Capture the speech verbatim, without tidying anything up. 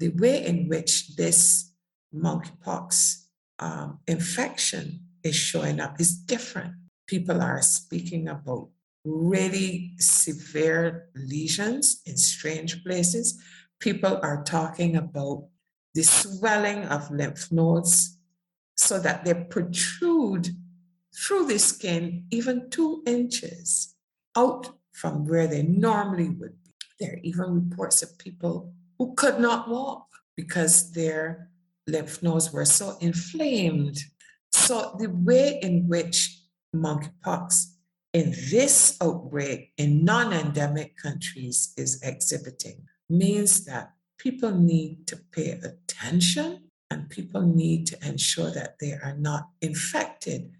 the way in which this monkeypox um, infection is showing up is different. People are speaking about really severe lesions in strange places. People are talking about the swelling of lymph nodes so that they protrude through the skin even two inches out from where they normally would be. There are even reports of people who could not walk because their lymph nodes were so inflamed. So the way in which monkeypox in this outbreak in non-endemic countries is exhibiting means that people need to pay attention and people need to ensure that they are not infected